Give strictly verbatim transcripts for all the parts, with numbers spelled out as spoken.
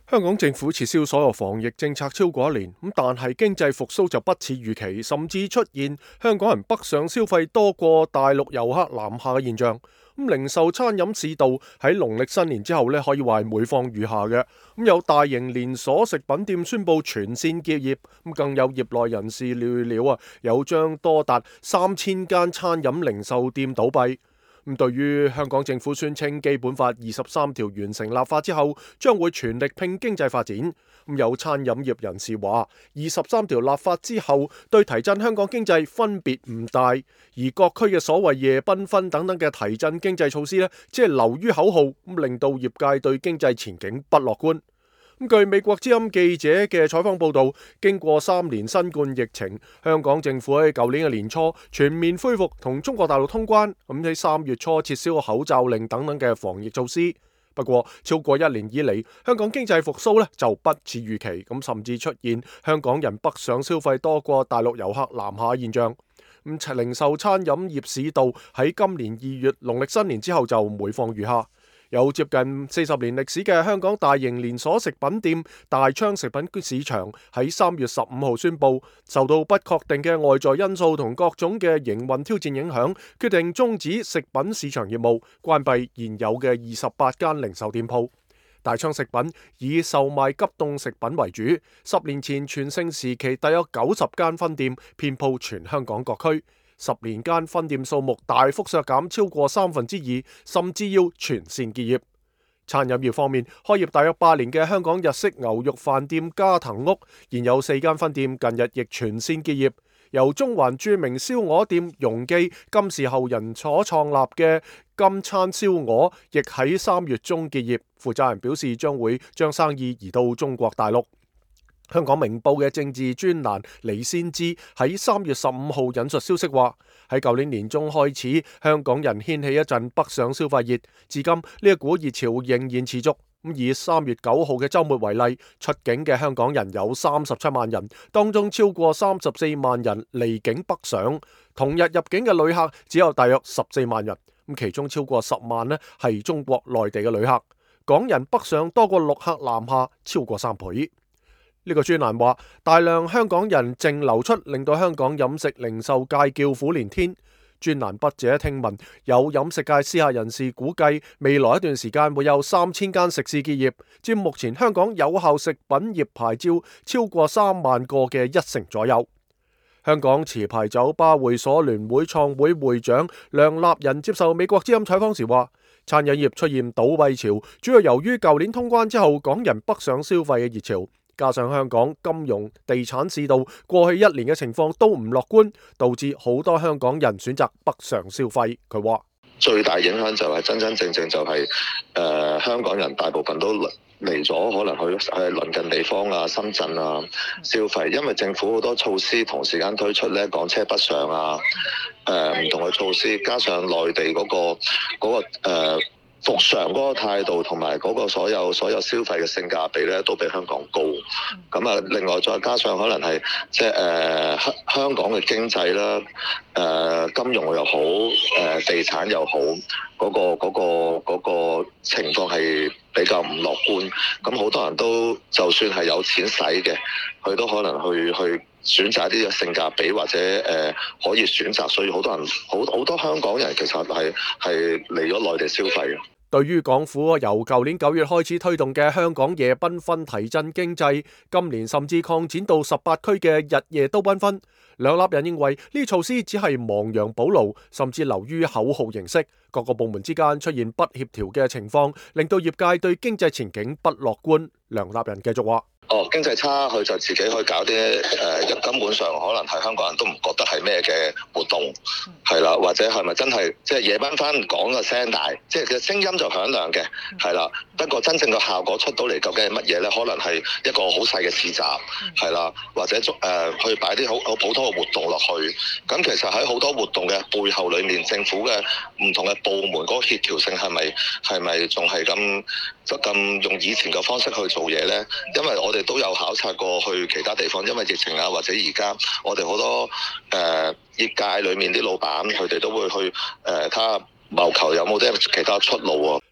香港政府撤銷所有防疫政策超過一年，咁但係經濟復甦就不似預期，甚至出現香港人北上消費多過大陸遊客南下嘅現象。咁零售餐飲市道喺農曆新年之後呢，可以話係每況愈下嘅。咁有大型連鎖食品店宣布全線結業，咁更有業內人士預料啊，有將多達三千間餐飲零售店倒閉。咁對於香港政府宣稱基本法二十三條完成立法之後，將會全力拼經濟發展。咁有餐飲業人士話，二十三條立法之後，對提振香港經濟分別唔大，而各區嘅所謂夜繽紛等等嘅提振經濟措施呢，只係流於口號，咁令到業界對經濟前景不樂觀。咁據美國之音記者嘅採訪報導，經過三年新冠疫情，香港政府喺舊年嘅年初全面恢復同中國大陸通關，咁喺三月初撤銷口罩令等等嘅防疫措施。不過超過一年以嚟，香港經濟復甦呢就不似預期，咁甚至出現香港人北上消費多過大陸遊客南下現象。咁零售餐飲業市道喺今年二月農曆新年之後就每況愈下。有接近四十年歷史嘅香港大型連鎖食品店大昌食品市場喺三月十五號宣布，受到不確定嘅外在因素同各種嘅營運挑戰影響，決定終止食品市場業務，關閉現有嘅二十八間零售店鋪。大昌食品以售賣急凍食品為主，十年前全盛時期大約九十間分店，遍佈全香港各區。十年間分店數目大幅削減超過三分之二，甚至要全線結業。餐飲業方面，開業大約八年嘅香港日式牛肉飯店加藤屋，現有四間分店，近日亦全線結業。由中環著名燒鵝店容記金氏後人所創立嘅金餐燒鵝，亦喺三月中結業。負責人表示，將會將生意移到中國大陸。香港明報嘅政治專欄李先知喺三月十五號引述消息話，喺舊年年中開始，香港人掀起一陣北上消費熱，至今呢一股熱潮仍然持續。咁以三月九號嘅週末為例，出境嘅香港人有三十七萬人，當中超過三十四萬人離境北上，同日入境嘅旅客只有大約十四萬人，咁其中超過十萬呢係中國內地嘅旅客，港人北上多過陸客南下，超過三倍。呢個專欄話，大量香港人淨流出，令到香港飲食零售界叫苦連天。專欄筆者聽聞，有飲食界私下人士估計，未來一段時間會有三千間食肆結業，佔目前香港有效食品業牌照超過三萬個嘅一成左右。香港持牌酒吧會所聯會創會會長梁立仁接受美國之音採訪時話，餐飲業出現倒閉潮，主要由於舊年通關之後，港人北上消費嘅熱潮。加上香港金融地產市道過去一年嘅情況都唔樂觀，導致好多香港人選擇北上消費。佢話最大影響就係真真正正就係、是、誒、呃、香港人大部分都嚟咗，可能去去鄰近地方啊、深圳啊消費，因為政府好多措施同時間推出咧，港車北上啊，誒、呃、唔同嘅措施，加上內地嗰、那個嗰、那個誒。呃復常嗰個態度同埋嗰個所有所有消費嘅性價比咧，都比香港高。咁啊，另外再加上可能係即係誒香香港嘅經濟啦，誒、呃、金融又好，誒、呃、地產又好，嗰、嗰個嗰、嗰個嗰個情況係比較唔樂觀。咁好多人都就算係有錢使嘅，佢都可能去去選擇啲嘅性價比或者誒、呃、可以選擇，所以好多人好好多香港人其實係係嚟咗內地消費嘅。 對於港府由舊年九月開始推動嘅香港夜繽紛提振經濟，今年甚至擴展到十八區嘅日夜都繽紛，梁立仁認為呢措施只係亡羊補牢，甚至流於口號形式，各個部門之間出現不協調嘅情況，令到業界對經濟前景不樂觀。梁立仁繼續話。 哦，經濟差，佢就自己去搞啲誒、呃，根本上可能係香港人都唔覺得係咩嘅活動，係啦，或者係咪真係即係夜繽紛講個聲大，即係嘅聲音就響亮嘅，係啦。不過真正嘅效果出到嚟究竟係乜嘢咧？可能係一個好細嘅市集，係啦，或者誒、呃、去擺啲好好普通嘅活動落去。咁其實喺好多活動嘅背後裏面，政府嘅唔同嘅部門嗰個協調性係咪係咪仲係咁就咁用以前嘅方式去做嘢咧？因為我哋都有考察過去其他地方，因為疫情啊，或者而家我哋好多誒、呃、業界裏面啲老闆，佢哋都會去誒睇下謀求有冇啲其他出路喎。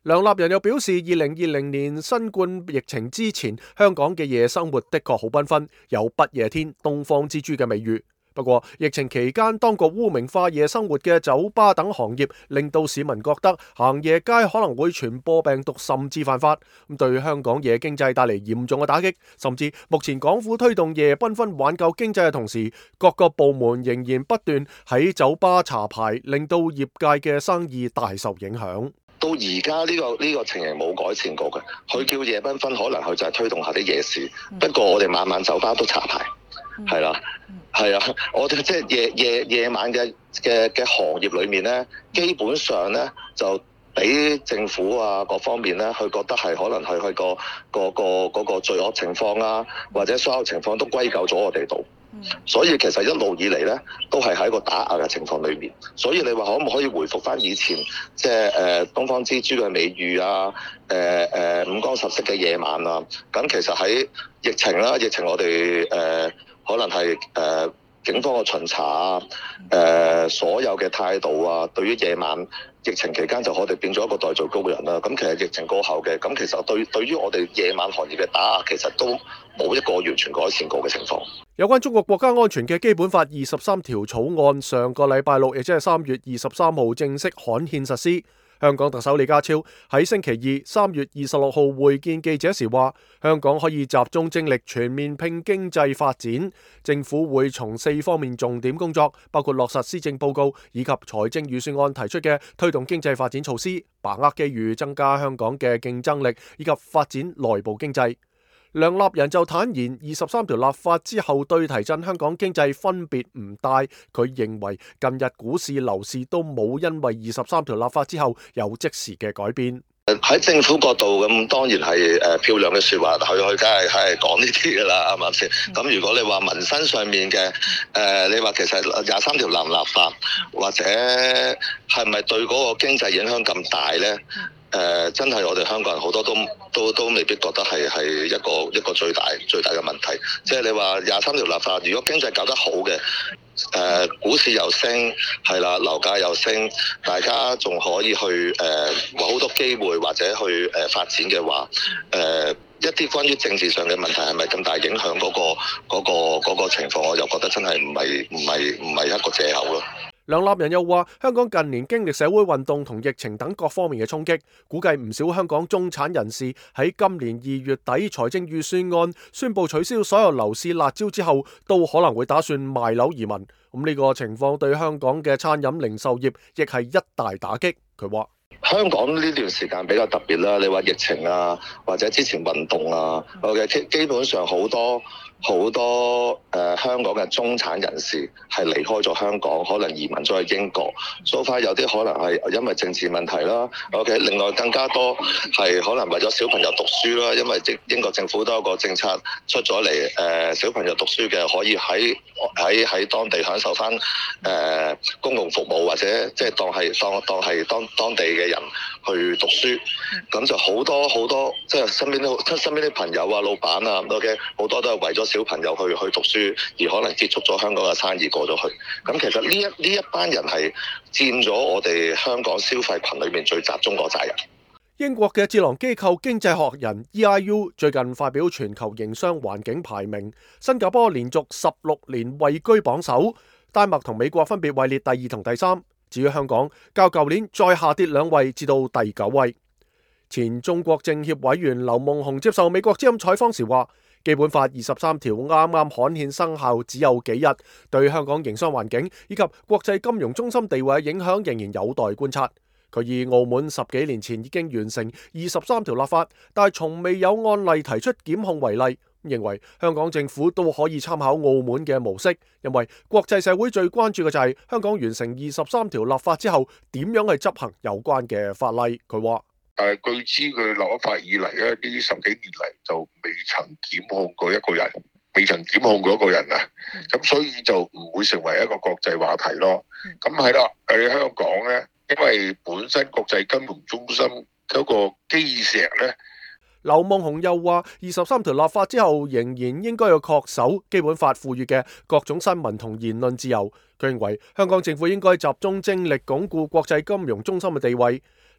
梁立仁又表示，二零二零年新冠疫情之前，香港嘅夜生活的確好繽紛，有不夜天、東方之珠嘅美譽。不過，疫情期間，當局污名化夜生活嘅酒吧等行業，令到市民覺得行夜街可能會傳播病毒，甚至犯法，咁對香港夜經濟帶嚟嚴重嘅打擊。甚至目前港府推動夜繽紛挽救經濟嘅同時，各個部門仍然不斷喺酒吧查牌，令到業界嘅生意大受影響。 到而家呢個呢個情形冇改善過嘅，佢叫夜繽紛，可能佢就係推動下啲夜市。不過我哋晚晚酒吧都查牌，係啦，係啊，我哋即係夜夜夜晚嘅嘅嘅行業裏面咧，基本上咧就俾政府啊各方面咧，佢覺得係可能係佢個個個嗰個罪惡情況啊，或者所有情況都歸咎咗我哋度。所以其實一路以嚟咧，都係喺一個打壓嘅情況裏面。所以你話可唔可以回復翻以前即係誒東方之珠嘅美譽啊？誒、呃、誒五光十色嘅夜晚啊？咁其實喺疫情啦，疫情我哋誒、呃、可能係誒、呃、警方嘅巡查啊，誒、呃、所有嘅態度啊，對於夜晚疫情期間就我哋變咗一個代罪羔羊啦。咁其實疫情過後嘅，咁其實對對於我哋夜晚行業嘅打壓，其實都冇一個完全改善過嘅情況。 有關中國國家安全嘅基本法二十三條草案，上個禮拜六，亦即係三月二十三號正式刊憲實施。香港特首李家超喺星期二三月二十六號會見記者時話，香港可以集中精力全面拼經濟發展，政府會從四方面重點工作，包括落實施政報告以及財政預算案提出嘅推動經濟發展措施，把握機遇，增加香港嘅競爭力以及發展內部經濟。梁立仁就坦言，二十三條立法之後對提振香港經濟分別唔大。佢認為近日股市樓市都冇因為二十三條立法之後有即時嘅改變。 喺政府角度咁，當然係誒漂亮嘅説話，佢佢梗係係講呢啲㗎啦，啱唔啱先？咁如果你話民生上面嘅誒、呃，你話其實廿三條立唔立法，或者係咪對嗰個經濟影響咁大咧？誒、呃、真係我哋香港人好多都都都未必覺得係係一個一個最大最大嘅問題。即係你話廿三條立法，如果經濟搞得好嘅，誒、呃、股市又升，係啦，樓價又升，大家仲可以去誒揾好多機會或者去誒、呃、發展嘅話，誒、呃、一啲關於政治上嘅問題係咪咁大影響嗰、嗰個嗰、嗰個嗰個情況？我就覺得真係唔係唔係唔係一個藉口咯。 梁立仁又話，香港近年經歷社會運動同疫情等各方面嘅衝擊，估計唔少香港中產人士喺今年二月底財政預算案宣布取消所有樓市辣招之後，都可能會打算賣樓移民。咁呢個情況對香港嘅餐飲零售業亦係一大打擊。佢話香港呢段時間比較特別啦，你話疫情啊，或者之前運動啊，我嘅基基本上好多好多誒、呃、香港嘅中產人士係離開咗香港，可能移民咗去英國。so far有啲可能係因為政治問題啦。OK， 另外更加多係可能為咗小朋友讀書啦，因為英國政府都有個政策出咗嚟，誒、呃、小朋友讀書嘅可以喺喺喺當地享受翻誒、呃、公共服務，或者即係當係當當係當當地嘅人去讀書。咁就好多好多即係身邊啲身邊啲朋友啊、老闆啊，OK， 好多都係為咗小朋友去去讀書，而可能結束咗香港嘅生意過咗去。咁其實呢一呢一班人係佔咗我哋香港消費群裏面最集中個責任。 英國嘅智囊機構經濟學人 E I U 最近發表全球營商環境排名，新加坡連續十六年位居榜首，丹麥同美國分別位列第二同第三。至於香港，較舊年再下跌兩位，至到第九位。前中國政協委員劉夢熊接受美國之音採訪時話，基本法二十三條啱啱刊憲生效只有幾日，對香港營商環境以及國際金融中心地位嘅影響仍然有待觀察。佢以澳門十幾年前已經完成二十三條立法，但係從未有案例提出檢控為例，認為香港政府都可以參考澳門嘅模式，因為國際社會最關注嘅就係香港完成二十三條立法之後點樣去執行有關嘅法例。佢話： 誒，據知佢立咗法以嚟咧，呢十幾年嚟就未曾檢控過一個人，未曾檢控過一個人啊，咁所以就唔會成為一個國際話題咯。咁係啦，喺香港咧，因為本身國際金融中心嗰個基石咧。 劉夢熊又話：二十三條立法之後，仍然應該要恪守基本法賦予嘅各種新聞同言論自由。佢認為香港政府應該集中精力鞏固國際金融中心嘅地位。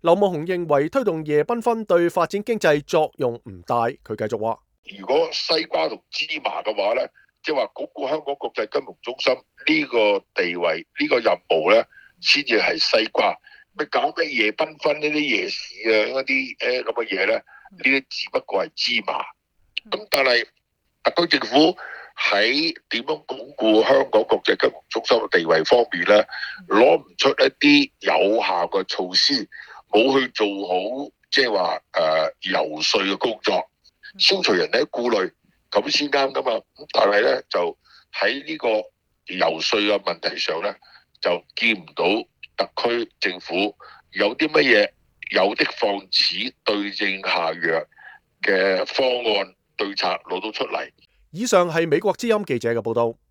劉夢熊認為推動夜繽紛對發展經濟作用唔大，佢繼續話： 如果西瓜同芝麻嘅話咧，即係話鞏固香港國際金融中心呢個地位、呢個任務咧，先至係西瓜。咪搞咩夜繽紛呢啲夜市啊，嗰啲誒咁嘅嘢咧，呢啲只不過係芝麻。咁但係特區政府喺點樣鞏固香港國際金融中心嘅地位方面咧，攞唔出一啲有效嘅措施，冇去做好即係話誒遊說嘅工作，消除人哋嘅顧慮，咁先啱噶嘛。咁但係咧就喺呢個遊說嘅問題上咧，就見唔到特區政府有啲乜嘢有的放矢、對症下藥嘅方案對策攞到出嚟。 以上係美國之音記者嘅報道。